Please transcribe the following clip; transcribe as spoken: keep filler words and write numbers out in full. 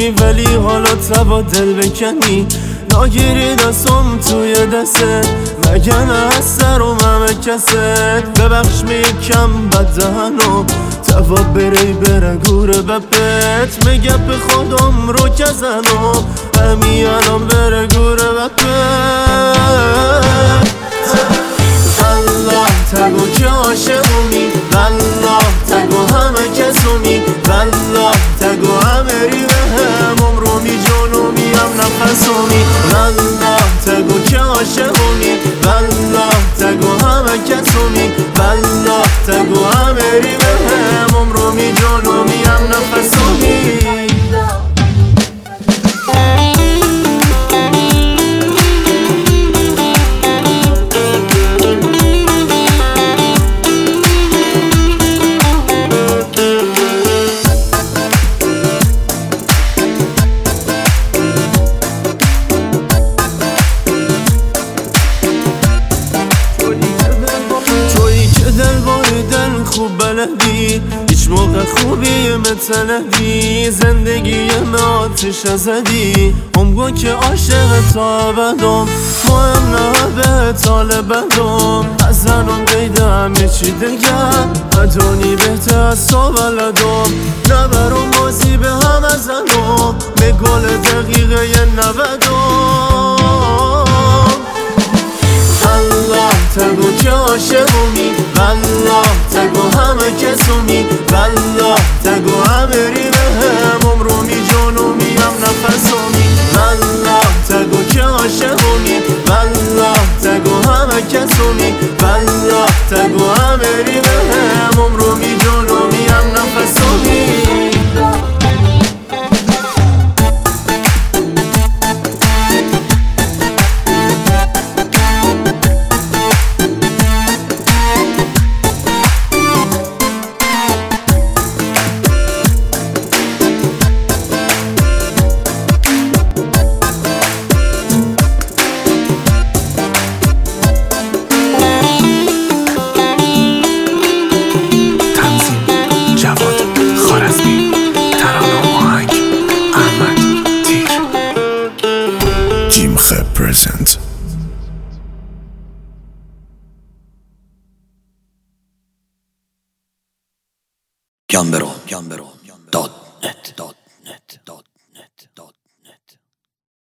میکنی ولی حالا تبا دل بکنی، ناگیری دستم توی دسته مگه نه از سر و ممکست. ببخش می کم بد دهنو تبا بری بره گوره بپت، میگه به خودم رو کزنو همی الان بره گوره بپت. والله تگو که عاشقومی، والله تگو همه کسومی، والله تگو همه ری به هم عمرومی جنومی هم نفسومی. والله تگو که عاشقومی، والله تگو همه کسومی، والله تگو همه ری به هم عمرومی جنومی هم نفسومی. خوب بلدی هیچ موقع خوبی مثل ندی، زندگی آتش زدی عمگو که عاشق تا بدم، مهم نه به طالبدم از زنم قیده همه چی دگم، ادونی بهتر از تو بلدم نبرم بازی به هم از زنم به گل دقیقه نودم. والله تگو که عاشقومی، والله تگو همه کسومی، والله تگو همه ری به هم عمرومی جنومی هم نفسومی. والله تگو که عاشقومی، والله تگو همه کسومی، والله تگو همه ری به هم عمرومی جنومی هم نفسومی. Present. Gambero, Gambero.